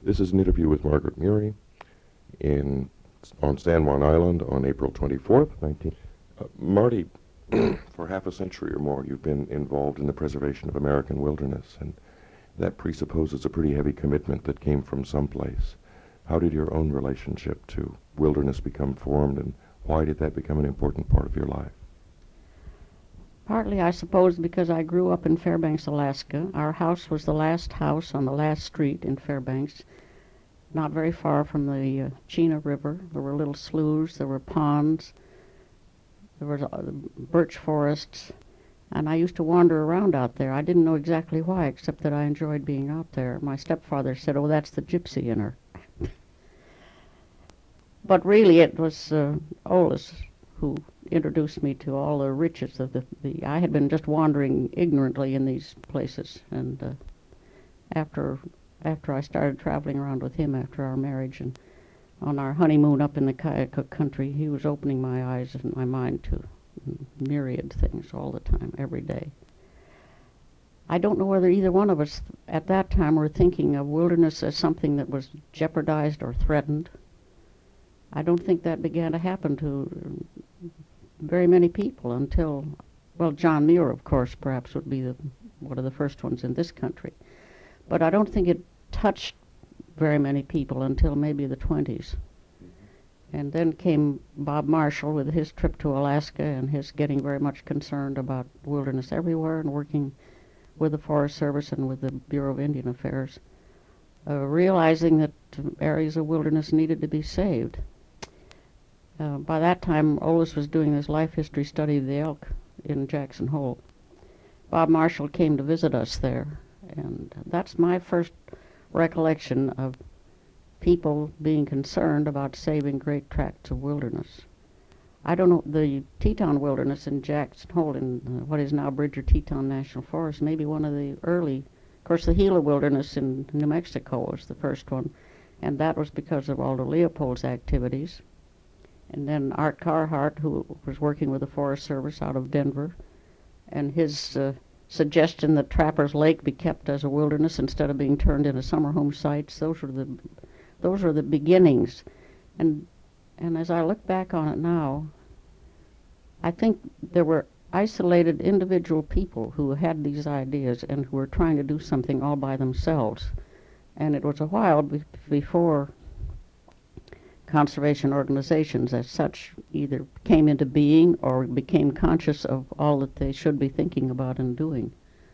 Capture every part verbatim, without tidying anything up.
This is an interview with Margaret Murray in on San Juan Island on April twenty-fourth, nineteen. Uh, Marty, for half a century or more, you've been involved in the preservation of American wilderness, and that presupposes a pretty heavy commitment that came from someplace. How did your own relationship to wilderness become formed, and why did that become an important part of your life? Partly, I suppose, because I grew up in Fairbanks, Alaska. Our house was the last house on the last street in Fairbanks, not very far from the uh, Chena River. There were little sloughs, there were ponds, there were uh, birch forests, and I used to wander around out there. I didn't know exactly why, except that I enjoyed being out there. My stepfather said, "Oh, that's the gypsy in her." But really, it was uh, Olus who introduced me to all the riches of the, the I had been just wandering ignorantly in these places, and uh, after after I started traveling around with him after our marriage and on our honeymoon up in the Kayaka country, he was opening my eyes and my mind to myriad things all the time, every day. I don't know whether either one of us at that time were thinking of wilderness as something that was jeopardized or threatened. I don't think that began to happen to very many people until, well, John Muir, of course, perhaps would be the, one of the first ones in this country. But I don't think it touched very many people until maybe the twenties. And then came Bob Marshall with his trip to Alaska and his getting very much concerned about wilderness everywhere and working with the Forest Service and with the Bureau of Indian Affairs, uh, realizing that areas of wilderness needed to be saved. Uh, by that time, Olus was doing this life history study of the elk in Jackson Hole. Bob Marshall came to visit us there, and that's my first recollection of people being concerned about saving great tracts of wilderness. I don't know, the Teton Wilderness in Jackson Hole in uh, what is now Bridger Teton National Forest, maybe one of the early, of course the Gila Wilderness in New Mexico was the first one, and that was because of Aldo Leopold's activities. And then Art Carhart, who was working with the Forest Service out of Denver, and his uh, suggestion that Trappers Lake be kept as a wilderness instead of being turned into summer home sites, those were the those were the beginnings. And and as I look back on it now, I think there were isolated individual people who had these ideas and who were trying to do something all by themselves. And it was a while be- before conservation organizations as such either came into being or became conscious of all that they should be thinking about and doing.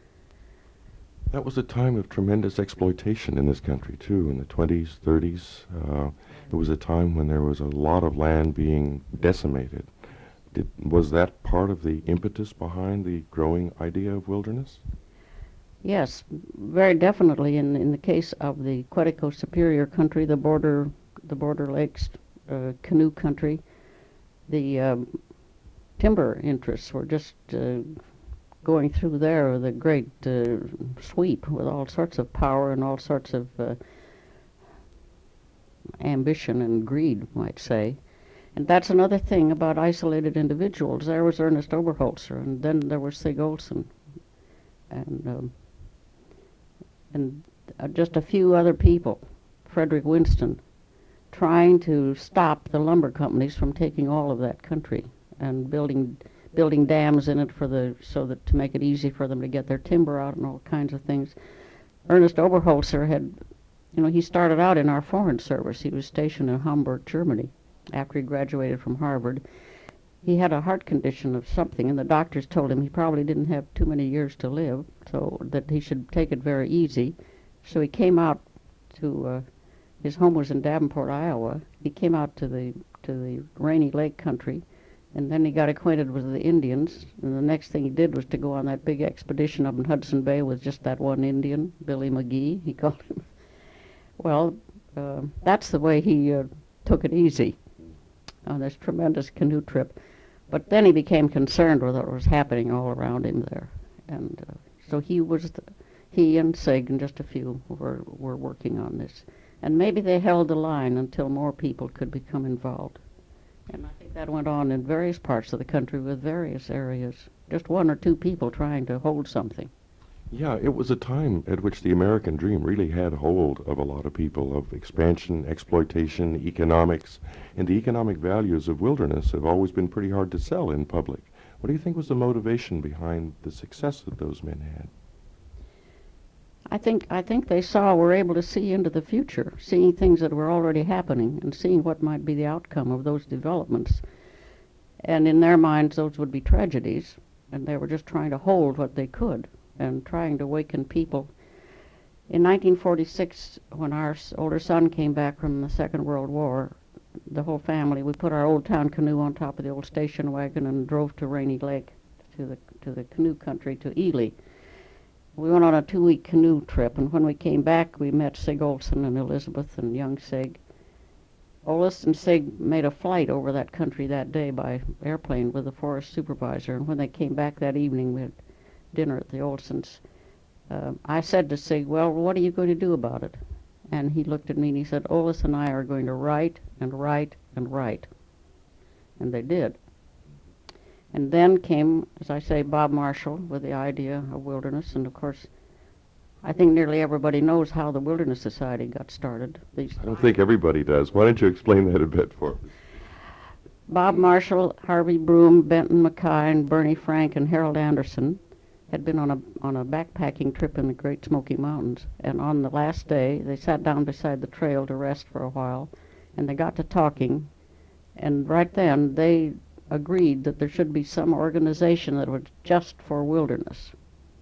That was a time of tremendous exploitation in this country, too, in the twenties, thirties. Uh, it was a time when there was a lot of land being decimated. Did, was that part of the impetus behind the growing idea of wilderness? Yes, very definitely. In in the case of the Quetico Superior country, the border the border lakes, uh, canoe country, the um, timber interests were just uh, going through there with a great uh, sweep with all sorts of power and all sorts of uh, ambition and greed, might say. And that's another thing about isolated individuals. There was Ernest Oberholzer, and then there was Sig Olson, and um, and uh, just a few other people, Frederick Winston, trying to stop the lumber companies from taking all of that country and building building dams in it for the so that to make it easy for them to get their timber out and all kinds of things. Ernest Oberholzer had, you know, he started out in our foreign service. He was stationed in Hamburg, Germany, after he graduated from Harvard. He had a heart condition of something, and the doctors told him he probably didn't have too many years to live, so that he should take it very easy. So he came out to, uh, his home was in Davenport, Iowa. He came out to the to the Rainy Lake country, and then he got acquainted with the Indians, and the next thing he did was to go on that big expedition up in Hudson Bay with just that one Indian, Billy McGee, he called him. Well, uh, that's the way he uh, took it easy on this tremendous canoe trip. But then he became concerned with what was happening all around him there. And uh, so he was, the, he and Sig and just a few were, were working on this. And maybe they held the line until more people could become involved. And I think that went on in various parts of the country with various areas. Just one or two people trying to hold something. Yeah, it was a time at which the American dream really had hold of a lot of people, of expansion, exploitation, economics, and the economic values of wilderness have always been pretty hard to sell in public. What do you think was the motivation behind the success that those men had? I think I think they saw were able to see into the future, seeing things that were already happening and seeing what might be the outcome of those developments. And in their minds, those would be tragedies, and they were just trying to hold what they could and trying to awaken people. In nineteen forty-six, when our s- older son came back from the Second World War, the whole family, we put our old town canoe on top of the old station wagon and drove to Rainy Lake, to the to the canoe country, to Ely. We went on a two-week canoe trip, and when we came back, we met Sig Olson and Elizabeth and young Sig. Olis and Sig made a flight over that country that day by airplane with the forest supervisor, and when they came back that evening, we had dinner at the Olsons. Uh, I said to Sig, well, what are you going to do about it? And he looked at me and he said, Olis and I are going to write and write and write. And they did. And then came, as I say, Bob Marshall with the idea of wilderness. And of course, I think nearly everybody knows how the Wilderness Society got started. These I don't think everybody does. Why don't you explain that a bit for us? Bob Marshall, Harvey Broom, Benton Mackay, and Bernie Frank, and Harold Anderson had been on a on a backpacking trip in the Great Smoky Mountains. And on the last day, they sat down beside the trail to rest for a while, and they got to talking. And right then, they agreed that there should be some organization that was just for wilderness.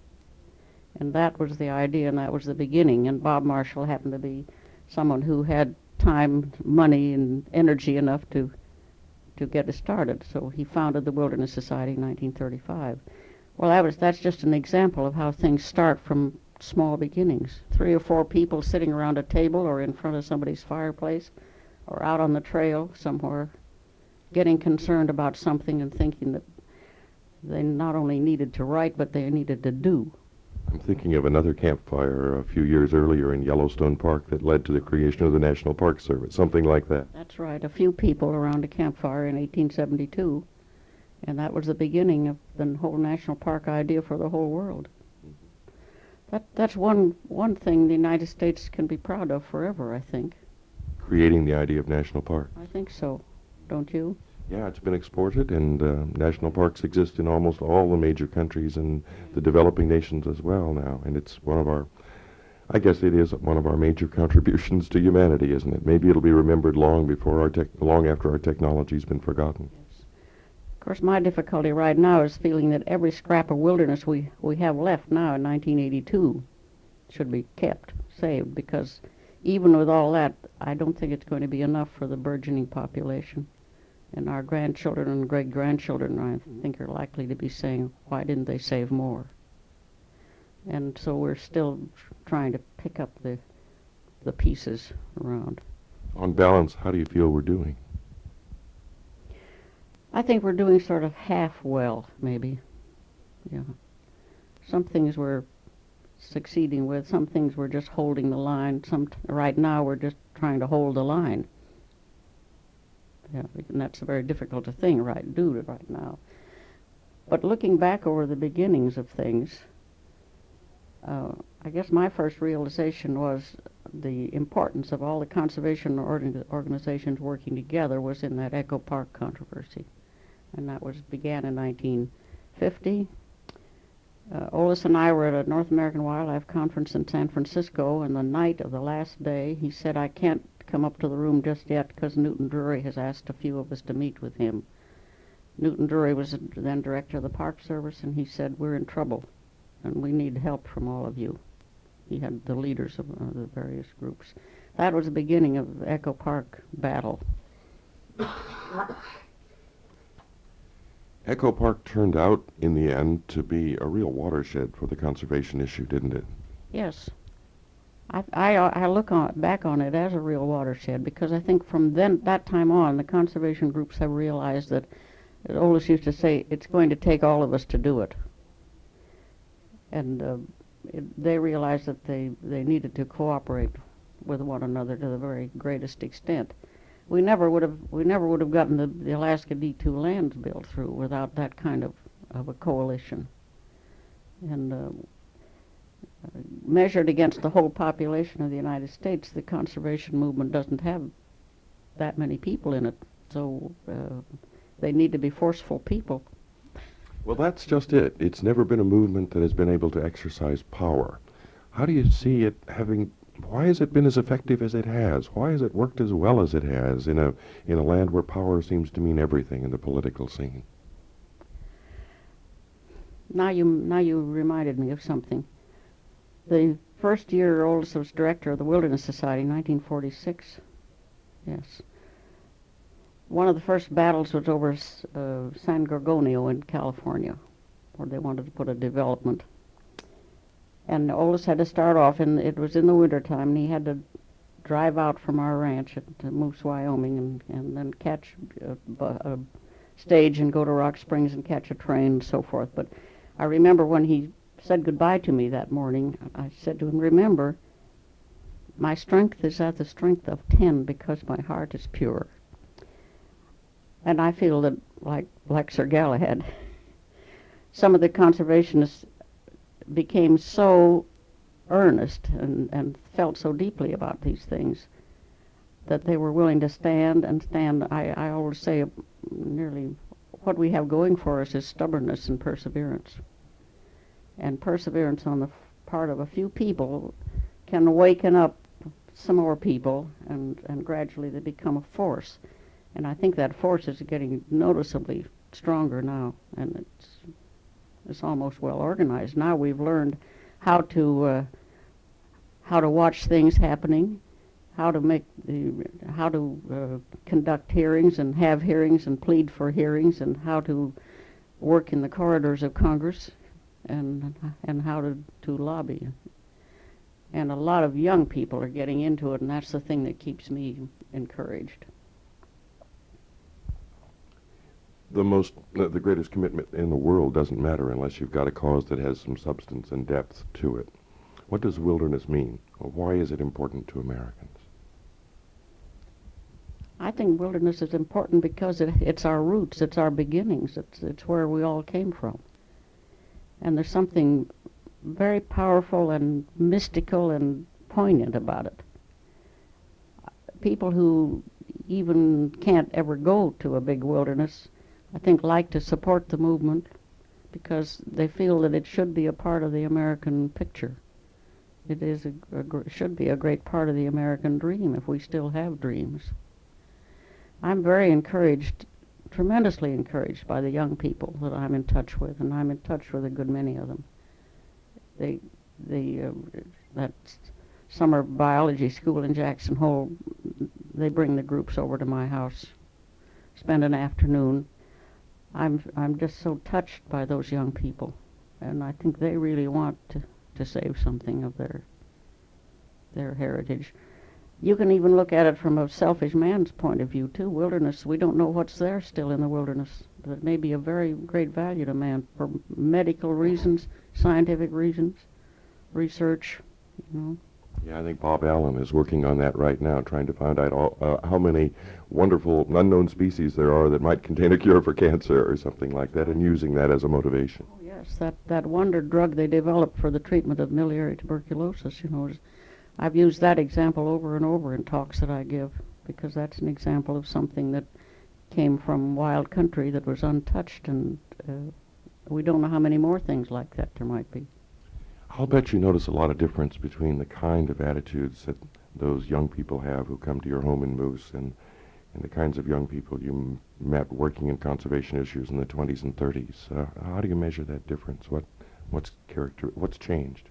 And that was the idea, and that was the beginning. And Bob Marshall happened to be someone who had time, money, and energy enough to to get it started. So he founded the Wilderness Society in nineteen thirty-five. Well, that was that's just an example of how things start from small beginnings. Three or four people sitting around a table or in front of somebody's fireplace or out on the trail somewhere getting concerned about something and thinking that they not only needed to write, but they needed to do. I'm thinking of another campfire a few years earlier in Yellowstone Park that led to the creation of the National Park Service, something like that. That's right, a few people around a campfire in eighteen seventy-two, and that was the beginning of the whole national park idea for the whole world. That that's one one thing the United States can be proud of forever, I think. Creating the idea of national park. I think so, don't you? Yeah, it's been exported, and uh, national parks exist in almost all the major countries and the developing nations as well now. And it's one of our, I guess it is one of our major contributions to humanity, isn't it? Maybe it'll be remembered long before our tech, long after our technology's been forgotten. Yes. Of course, my difficulty right now is feeling that every scrap of wilderness we, we have left now in nineteen eighty-two should be kept, saved, because even with all that, I don't think it's going to be enough for the burgeoning population. And our grandchildren and great-grandchildren, I think, are likely to be saying, why didn't they save more? And so we're still trying to pick up the the pieces around. On balance, how do you feel we're doing? I think we're doing sort of half well, maybe. Yeah. Some things we're succeeding with, some things we're just holding the line. Some t- right now we're just trying to hold the line. Yeah, and that's a very difficult a thing, right, do it right now. But looking back over the beginnings of things, uh, I guess my first realization was the importance of all the conservation organ- organizations working together was in that Echo Park controversy, and that was began in nineteen fifty. Uh, Olis and I were at a North American Wildlife Conference in San Francisco, and the night of the last day, he said, I can't come up to the room just yet because Newton Drury has asked a few of us to meet with him. Newton Drury was then director of the Park Service, and he said, we're in trouble, and we need help from all of you. He had the leaders of uh, the various groups. That was the beginning of the Echo Park battle. Echo Park turned out, in the end, to be a real watershed for the conservation issue, didn't it? Yes. I, I, I look on, back on it as a real watershed because I think from then that time on, the conservation groups have realized that, as Olis used to say, it's going to take all of us to do it. And uh, it, they realized that they, they needed to cooperate with one another to the very greatest extent. We never would have we never would have gotten the, the Alaska D two lands bill through without that kind of, of a coalition. And uh, measured against the whole population of the United States, the conservation movement doesn't have that many people in it. So uh, they need to be forceful people. Well, that's just it. It's never been a movement that has been able to exercise power. How do you see it having, why has it been as effective as it has? Why has it worked as well as it has in a in a land where power seems to mean everything in the political scene? Now you now you reminded me of something. The first year Oldest was director of the Wilderness Society, nineteen forty-six. Yes. One of the first battles was over uh, San Gorgonio in California, where they wanted to put a development. And Oldest had to start off, and it was in the wintertime, and he had to drive out from our ranch at Moose, Wyoming, and, and then catch a, a stage and go to Rock Springs and catch a train and so forth. But I remember when he said goodbye to me that morning, I said to him, "Remember, my strength is at the strength of ten because my heart is pure." And I feel that, like, like Sir Galahad, some of the conservationists became so earnest and, and felt so deeply about these things that they were willing to stand and stand. I, I always say nearly what we have going for us is stubbornness and perseverance. And perseverance on the f- part of a few people can awaken up some more people, and, and gradually they become a force. And I think that force is getting noticeably stronger now, and it's it's almost well organized. Now we've learned how to uh, how to watch things happening, how to make the how to uh, conduct hearings and have hearings and plead for hearings, and how to work in the corridors of Congress, and and how to, to lobby. And a lot of young people are getting into it, and that's the thing that keeps me encouraged. The most, the the greatest commitment in the world doesn't matter unless you've got a cause that has some substance and depth to it. What does wilderness mean? Or why is it important to Americans? I think wilderness is important because it, it's our roots, it's our beginnings, it's it's where we all came from. And there's something very powerful and mystical and poignant about it. People who even can't ever go to a big wilderness, I think, like to support the movement because they feel that it should be a part of the American picture. It is a, a gr- should be a great part of the American dream if we still have dreams. I'm very encouraged, tremendously encouraged by the young people that I'm in touch with, and I'm in touch with a good many of them. They, they, uh, that summer biology school in Jackson Hole, they bring the groups over to my house, spend an afternoon. I'm I'm just so touched by those young people, and I think they really want to, to save something of their their heritage. You can even look at it from a selfish man's point of view too. Wilderness, we don't know what's there still in the wilderness, but it may be of very great value to man for medical reasons, scientific reasons, research, you know. Yeah, I think Bob Allen is working on that right now, trying to find out all, uh, how many wonderful unknown species there are that might contain a cure for cancer or something like that, and using that as a motivation. Oh, yes, that, that wonder drug they developed for the treatment of miliary tuberculosis, you know, is, I've used that example over and over in talks that I give, because that's an example of something that came from wild country that was untouched, and uh, we don't know how many more things like that there might be. I'll bet you notice a lot of difference between the kind of attitudes that those young people have who come to your home in Moose and, and the kinds of young people you m- met working in conservation issues in the twenties and thirties. Uh, how do you measure that difference? What, what's character? What's changed?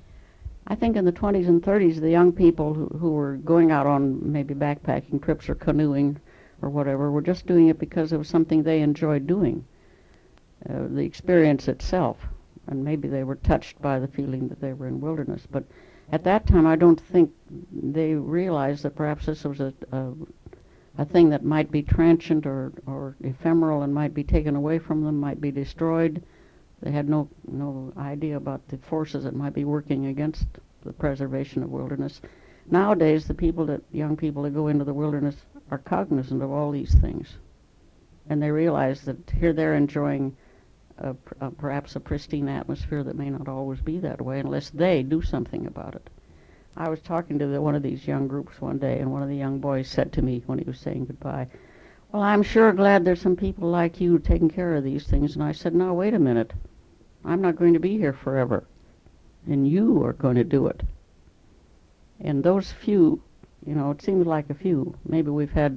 I think in the twenties and thirties, the young people who, who were going out on maybe backpacking trips or canoeing or whatever were just doing it because it was something they enjoyed doing, uh, the experience itself. And maybe they were touched by the feeling that they were in wilderness. But at that time, I don't think they realized that perhaps this was a, a, a thing that might be transient or, or ephemeral and might be taken away from them, might be destroyed. They had no, no idea about the forces that might be working against the preservation of wilderness. Nowadays, the people that, young people that go into the wilderness are cognizant of all these things. And they realize that here they're enjoying a, pr- uh, perhaps a pristine atmosphere that may not always be that way unless they do something about it. I was talking to the, one of these young groups one day, and one of the young boys said to me when he was saying goodbye, "Well, I'm sure glad there's some people like you taking care of these things." And I said, "No, wait a minute. I'm not going to be here forever, and you are going to do it." And those few, you know, it seems like a few. Maybe we've had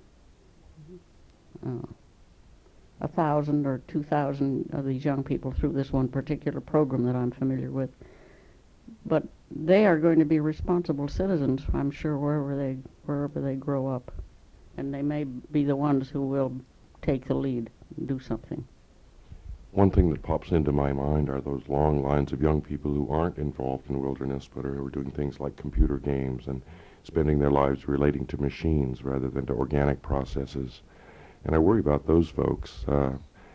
uh, a thousand or two thousand of these young people through this one particular program that I'm familiar with. But they are going to be responsible citizens, I'm sure, wherever they wherever they grow up, and they may be the ones who will take the lead and do something. One thing that pops into my mind are those long lines of young people who aren't involved in wilderness but are, are doing things like computer games and spending their lives relating to machines rather than to organic processes. And I worry about those folks. Uh,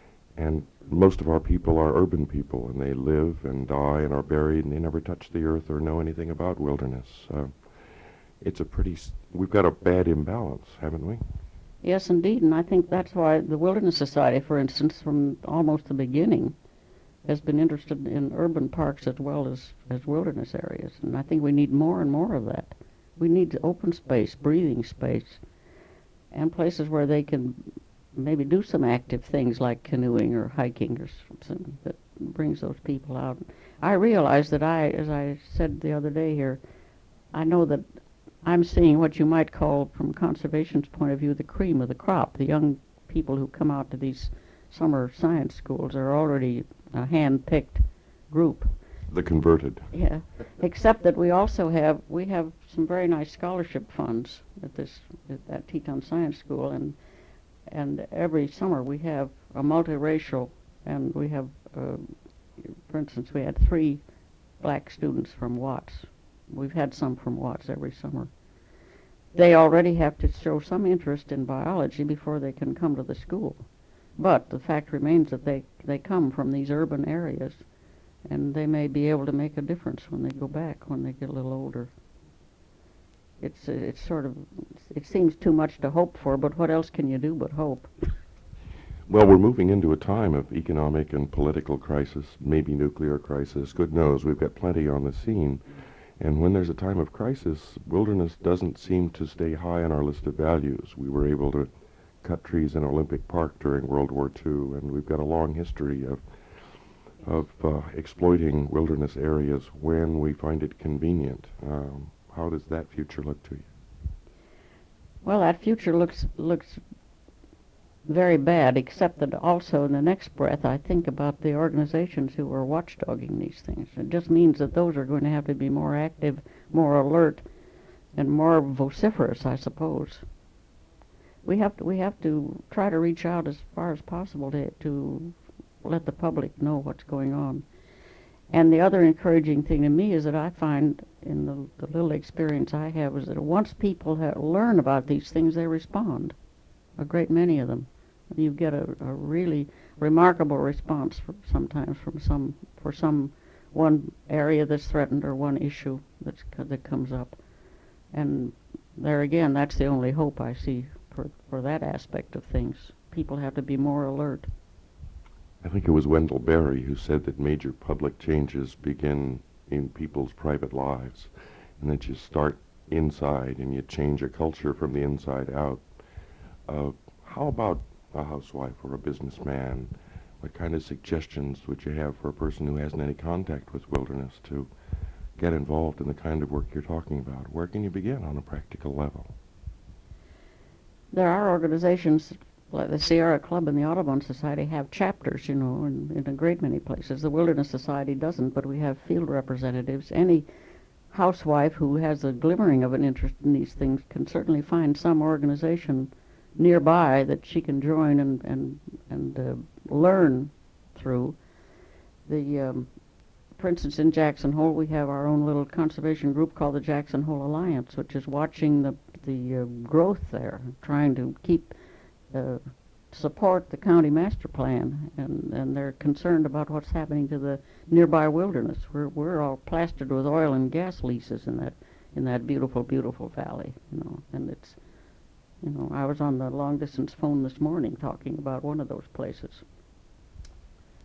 and most of our people are urban people, and they live and die and are buried, and they never touch the earth or know anything about wilderness. Uh, it's a pretty, s- we've got a bad imbalance, haven't we? Yes, indeed, and I think that's why the Wilderness Society, for instance, from almost the beginning, has been interested in urban parks as well as, as wilderness areas. And I think we need more and more of that. We need open space, breathing space, and places where they can maybe do some active things like canoeing or hiking or something that brings those people out. I realize that I, as I said the other day here, I know that I'm seeing what you might call, from conservation's point of view, the cream of the crop. The young people who come out to these summer science schools are already a hand-picked group. The converted. Yeah, except that we also have we have some very nice scholarship funds at this at, at Teton Science School, and and every summer we have a multiracial, and we have, uh, for instance, we had three black students from Watts. We've had some from Watts every summer. They already have to show some interest in biology before they can come to the school. But the fact remains that they, they come from these urban areas, and they may be able to make a difference when they go back, when they get a little older. It's, uh, it's sort of, it seems too much to hope for, but what else can you do but hope? Well, we're moving into a time of economic and political crisis, maybe nuclear crisis. Good knows, we've got plenty on the scene. And when there's a time of crisis, wilderness doesn't seem to stay high on our list of values. We were able to cut trees in Olympic Park during World War Two, and we've got a long history of of uh, exploiting wilderness areas when we find it convenient. Um, how does that future look to you? Well, that future looks looks very bad, except that also in the next breath I think about the organizations who are watchdogging these things. It just means that those are going to have to be more active, more alert, and more vociferous, I suppose. We have to, we have to try to reach out as far as possible to, to let the public know what's going on. And the other encouraging thing to me is that I find in the, the little experience I have is that once people ha- learn about these things, they respond, a great many of them. You get a, a really remarkable response for, sometimes from some for some one area that's threatened or one issue that's that comes up, and there again, that's the only hope I see for for that aspect of things. People have to be more alert. I think it was Wendell Berry who said that major public changes begin in people's private lives, and that you start inside and you change a culture from the inside out. Uh, how about a housewife or a businessman? What kind of suggestions would you have for a person who hasn't any contact with wilderness to get involved in the kind of work you're talking about? Where can you begin on a practical level? There are organizations like the Sierra Club and the Audubon Society have chapters, you know, in, in a great many places. The Wilderness Society doesn't, but we have field representatives. Any housewife who has a glimmering of an interest in these things can certainly find some organization nearby that she can join and and and uh, learn through. The, um, for instance, in Jackson Hole, we have our own little conservation group called the Jackson Hole Alliance, which is watching the the uh, growth there, trying to keep uh, support the county master plan, and and they're concerned about what's happening to the nearby wilderness. We're we're all plastered with oil and gas leases in that in that beautiful beautiful valley, you know, and it's. You know, I was on the long-distance phone this morning talking about one of those places.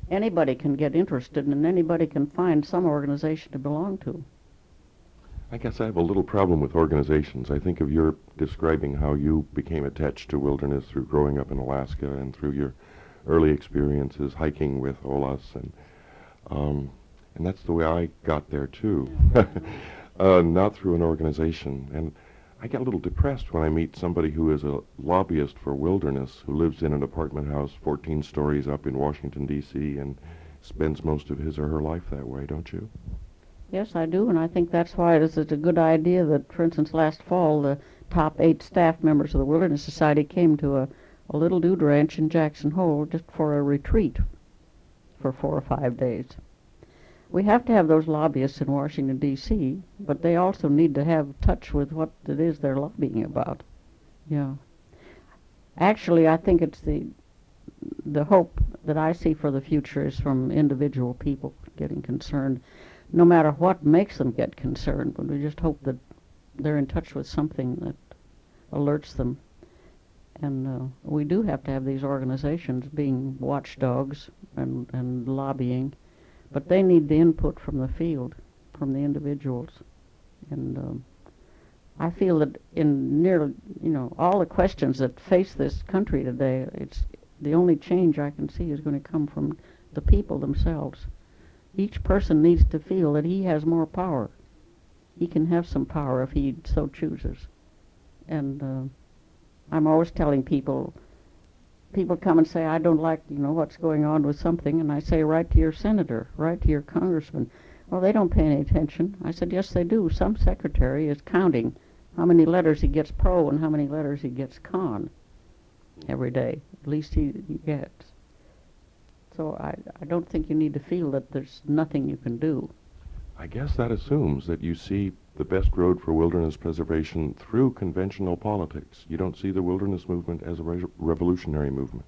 anybody can get interested and anybody can find some organization to belong to. I guess I have a little problem with organizations. I think of your describing how you became attached to wilderness through growing up in Alaska and through your early experiences hiking with Olas, and um, and that's the way I got there too, uh, not through an organization. And I get a little depressed when I meet somebody who is a lobbyist for wilderness, who lives in an apartment house fourteen stories up in Washington, D C, and spends most of his or her life that way, don't you? Yes, I do, and I think that's why it is such a good idea that, for instance, last fall, the top eight staff members of the Wilderness Society came to a, a little dude ranch in Jackson Hole just for a retreat for four or five days. We have to have those lobbyists in Washington, D C, but they also need to have touch with what it is they're lobbying about. Yeah. Actually, I think it's the the hope that I see for the future is from individual people getting concerned, no matter what makes them get concerned, but we just hope that they're in touch with something that alerts them. And uh, we do have to have these organizations being watchdogs and, and lobbying, but they need the input from the field, from the individuals. And um, I feel that in nearly, you know, all the questions that face this country today, it's the only change I can see is going to come from the people themselves. Each person needs to feel that he has more power. He can have some power if he so chooses. And uh, I'm always telling people, people come and say, I don't like, you know, what's going on with something, and I say, write to your senator, write to your congressman. Well, they don't pay any attention. I said, yes, they do. Some secretary is counting how many letters he gets pro and how many letters he gets con every day. At least he, he gets. So I, I don't think you need to feel that there's nothing you can do. I guess that assumes that you see the best road for wilderness preservation through conventional politics. You don't see the wilderness movement as a re- revolutionary movement.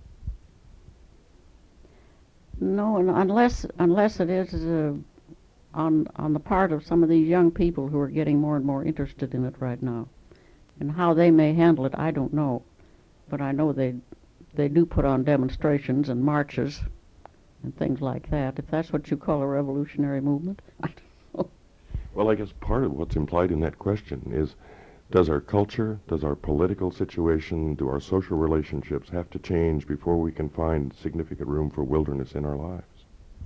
No, and unless unless it is uh, on on the part of some of these young people who are getting more and more interested in it right now, and how they may handle it, I don't know. But I know they they do put on demonstrations and marches and things like that. If that's what you call a revolutionary movement, I don't know. Well, I guess part of what's implied in that question is, does our culture, does our political situation, do our social relationships have to change before we can find significant room for wilderness in our lives?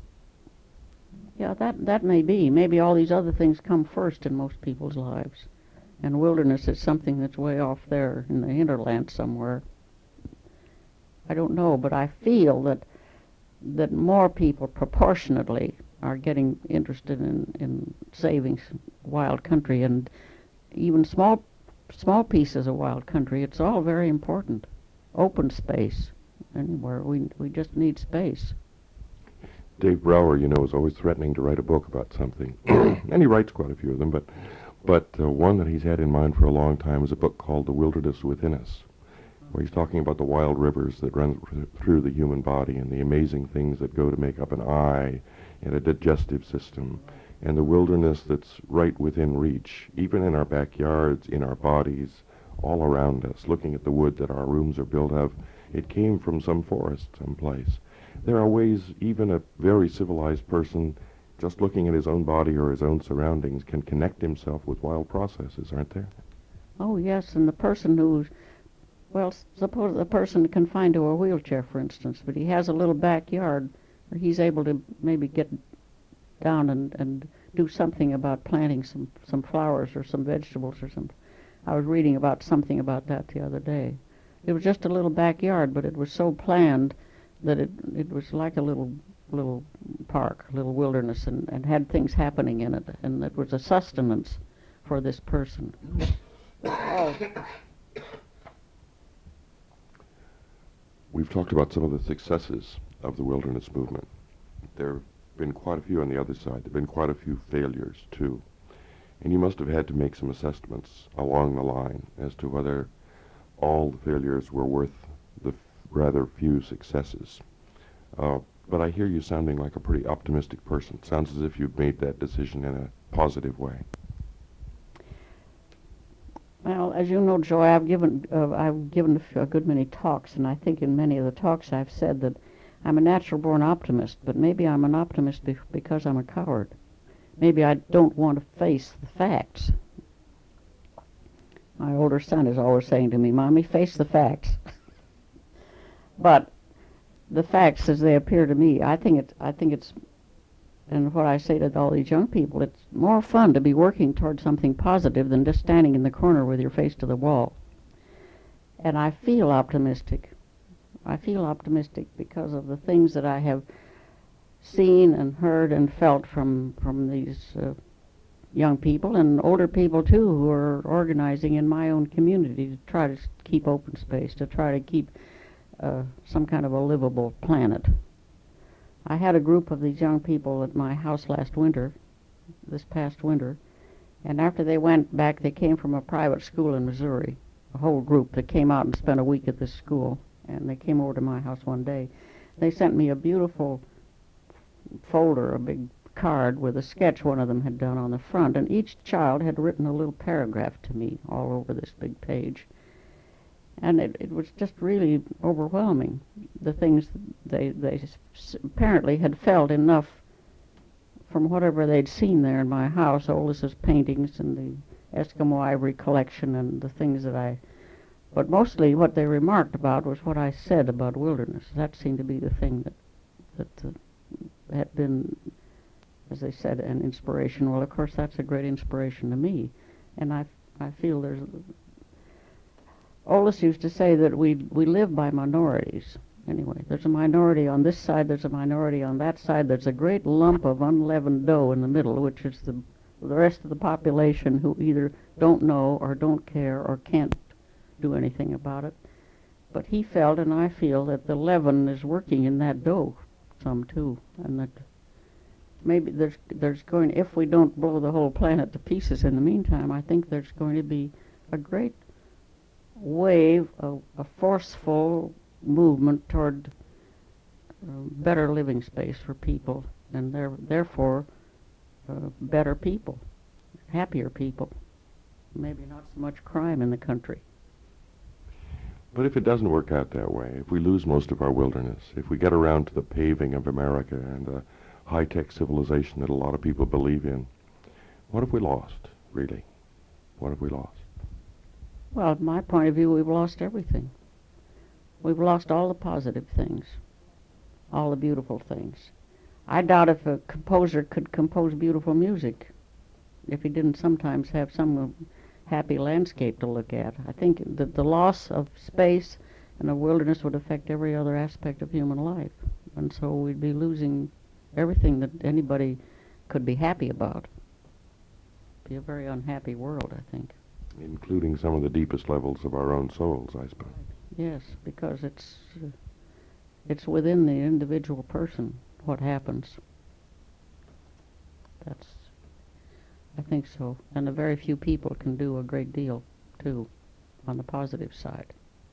Yeah, that that may be. Maybe all these other things come first in most people's lives, and wilderness is something that's way off there in the hinterland somewhere. I don't know, but I feel that that more people proportionately are getting interested in, in saving wild country, and even small small pieces of wild country. It's all very important. Open space anywhere. We we just need space. Dave Brower, you know, is always threatening to write a book about something, and he writes quite a few of them, but but uh, one that he's had in mind for a long time is a book called The Wilderness Within Us, where he's talking about the wild rivers that run th- through the human body and the amazing things that go to make up an eye and a digestive system, and the wilderness that's right within reach, even in our backyards, in our bodies, all around us. Looking at the wood that our rooms are built of, it came from some forest someplace. There are ways even a very civilized person, just looking at his own body or his own surroundings, can connect himself with wild processes, aren't there? Oh yes, and the person who's well, suppose the person can find to a wheelchair, for instance, but he has a little backyard where he's able to maybe get down and, and do something about planting some, some flowers or some vegetables or something. I was reading about something about that the other day. It was just a little backyard, but it was so planned that it it was like a little little park, a little wilderness, and, and had things happening in it, and it was a sustenance for this person. Oh. We've talked about some of the successes of the wilderness movement. There have been quite a few on the other side. There have been quite a few failures, too. And you must have had to make some assessments along the line as to whether all the failures were worth the f- rather few successes. Uh, but I hear you sounding like a pretty optimistic person. Sounds as if you've made that decision in a positive way. Well, as you know, Joy, I've given uh, I've given a, f- a good many talks, and I think in many of the talks I've said that I'm a natural-born optimist, but maybe I'm an optimist be- because I'm a coward. Maybe I don't want to face the facts. My older son is always saying to me, "Mommy, face the facts." But the facts as they appear to me, I think it's, I think it's, and what I say to all these young people, it's more fun to be working toward something positive than just standing in the corner with your face to the wall. And I feel optimistic. I feel optimistic because of the things that I have seen and heard and felt from from these uh, young people and older people too, who are organizing in my own community to try to s- keep open space, to try to keep uh, some kind of a livable planet. I had a group of these young people at my house last winter, this past winter, and after they went back, they came from a private school in Missouri, a whole group that came out and spent a week at this school, and they came over to my house one day. They sent me a beautiful folder, a big card with a sketch one of them had done on the front, and each child had written a little paragraph to me all over this big page. And it, it was just really overwhelming, the things they, they s- apparently had felt enough from whatever they'd seen there in my house, Olis's paintings and the Eskimo ivory collection and the things that I... But mostly what they remarked about was what I said about wilderness. That seemed to be the thing that, that uh, had been, as they said, an inspiration. Well, of course, that's a great inspiration to me. And I, I feel there's... Olis used to say that we we live by minorities. Anyway, there's a minority on this side, there's a minority on that side, there's a great lump of unleavened dough in the middle, which is the the rest of the population who either don't know or don't care or can't do anything about it. But he felt, and I feel, that the leaven is working in that dough some too, and that maybe there's there's going, if we don't blow the whole planet to pieces in the meantime, I think there's going to be a great wave, a, a forceful movement toward uh, better living space for people, and there, therefore uh, better people, happier people. Maybe not so much crime in the country. But if it doesn't work out that way, if we lose most of our wilderness, if we get around to the paving of America and the high-tech civilization that a lot of people believe in, what have we lost, really? What have we lost? Well, from my point of view, we've lost everything. We've lost all the positive things, all the beautiful things. I doubt if a composer could compose beautiful music if he didn't sometimes have some uh, happy landscape to look at. I think that the loss of space and of wilderness would affect every other aspect of human life. And so we'd be losing everything that anybody could be happy about. Be a very unhappy world, I think. Including some of the deepest levels of our own souls, I suppose. Yes, because it's uh, it's within the individual person what happens. That's, I think so. And a very few people can do a great deal, too, on the positive side.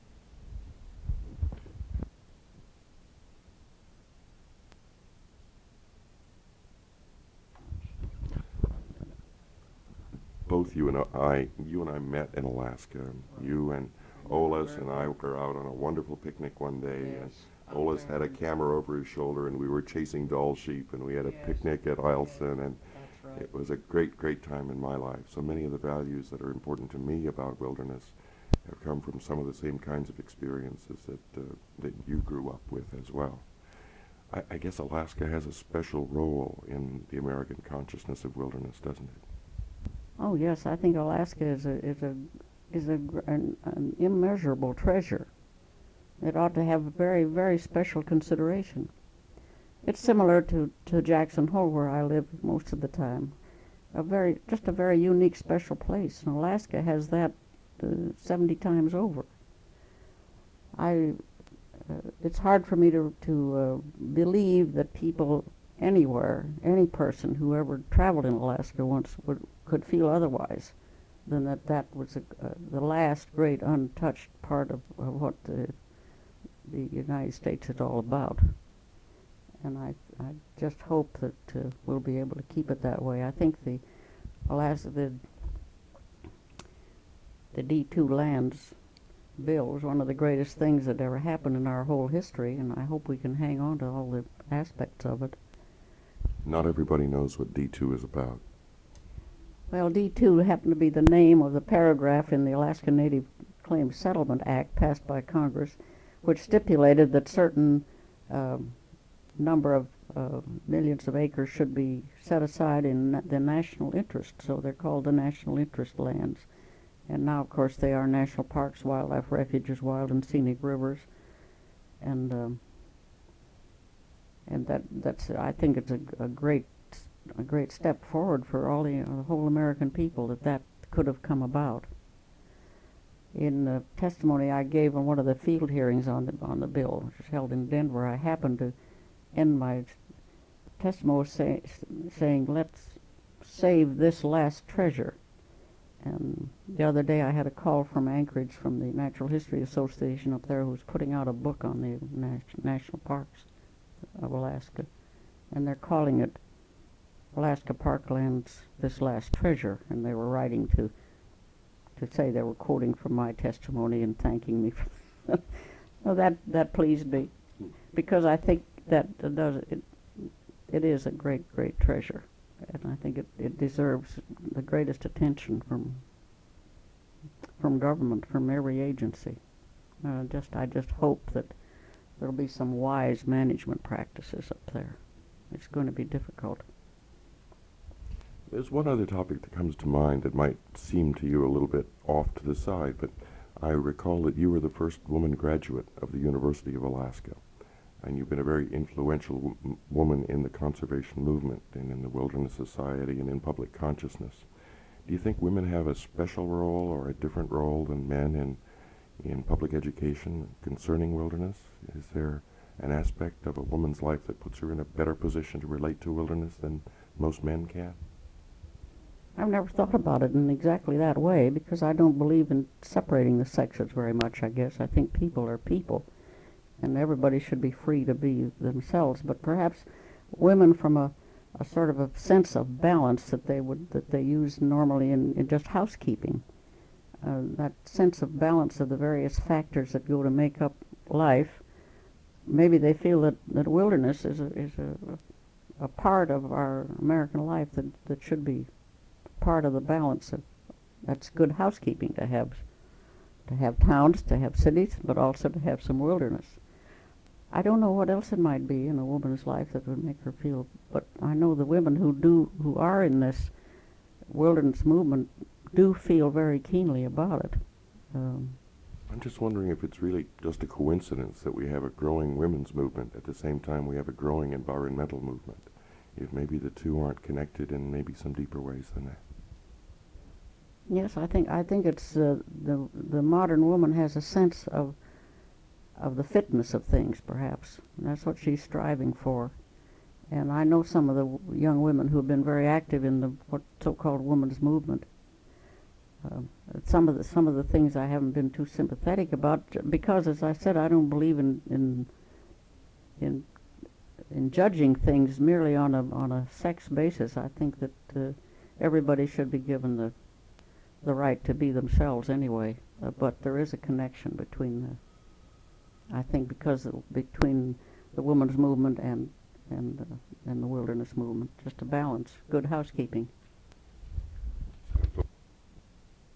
Both you and I, you and I met in Alaska. You and Olis and I were out on a wonderful picnic one day, and Olis had a camera over his shoulder, and we were chasing Dall sheep, and we had a picnic at Eielson, and it was a great, great time in my life. So many of the values that are important to me about wilderness have come from some of the same kinds of experiences that uh, that you grew up with as well. I, I guess Alaska has a special role in the American consciousness of wilderness, doesn't it? Oh yes, I think Alaska is a is a is a gr- an, an immeasurable treasure. It ought to have a very very special consideration. It's similar to to Jackson Hole, where I live most of the time. A very just a very unique, special place, and Alaska has that uh, seventy times over. I uh, it's hard for me to to uh, believe that people anywhere, any person who ever traveled in Alaska once would could feel otherwise than that that was a, uh, the last great untouched part of, of what the, the United States is all about. And I, I just hope that uh, we'll be able to keep it that way. I think the Alaska, the, the D two lands bill was one of the greatest things that ever happened in our whole history, and I hope we can hang on to all the aspects of it. Not everybody knows what D two is about. Well, D two happened to be the name of the paragraph in the Alaska Native Claims Settlement Act passed by Congress, which stipulated that certain uh, number of uh, millions of acres should be set aside in na- the national interest, so they're called the national interest lands. And now, of course, they are national parks, wildlife refuges, wild and scenic rivers, and um, and that that's I think it's a, a great a great step forward for all the, uh, the whole American people that that could have come about. In the testimony I gave on one of the field hearings on the on the bill, which was held in Denver, I happened to end my testimony say, saying, "Let's save this last treasure." And the other day I had a call from Anchorage, from the Natural History Association up there, who's putting out a book on the nat- national parks of Alaska, and they're calling it Alaska Parklands This Last Treasure, and they were writing to to say they were quoting from my testimony and thanking me for well, that that pleased me, because I think that it does it it is a great great treasure, and I think it, it deserves the greatest attention from from government, from every agency. Uh, just I just hope that there'll be some wise management practices up there. It's going to be difficult. There's one other topic that comes to mind that might seem to you a little bit off to the side, but I recall that you were the first woman graduate of the University of Alaska, and you've been a very influential w- woman in the conservation movement and in the Wilderness Society and in public consciousness. Do you think women have a special role or a different role than men in in public education concerning wilderness? Is there an aspect of a woman's life that puts her in a better position to relate to wilderness than most men can? I've never thought about it in exactly that way, because I don't believe in separating the sexes very much, I guess. I think people are people, and everybody should be free to be themselves. But perhaps women, from a, a sort of a sense of balance that they would that they use normally in, in just housekeeping, uh, that sense of balance of the various factors that go to make up life, maybe they feel that, that wilderness is a, is a, a part of our American life that, that should be part of the balance. Of, that's good housekeeping to have to have towns, to have cities, but also to have some wilderness. I don't know what else it might be in a woman's life that would make her feel, but I know the women who do who are in this wilderness movement do feel very keenly about it. Um, I'm just wondering if it's really just a coincidence that we have a growing women's movement at the same time we have a growing environmental movement. If maybe the two aren't connected in maybe some deeper ways than that. Yes, I think I think it's uh, the the modern woman has a sense of of the fitness of things, perhaps. And that's what she's striving for. And I know some of the w- young women who have been very active in the what so-called women's movement. Uh, some of the some of the things I haven't been too sympathetic about, j- because, as I said, I don't believe in in in in judging things merely on a on a sex basis. I think that uh, everybody should be given the the right to be themselves anyway. Uh, but there is a connection between the, I think, because of, between the women's movement and and uh, and the wilderness movement, just a balance, good housekeeping.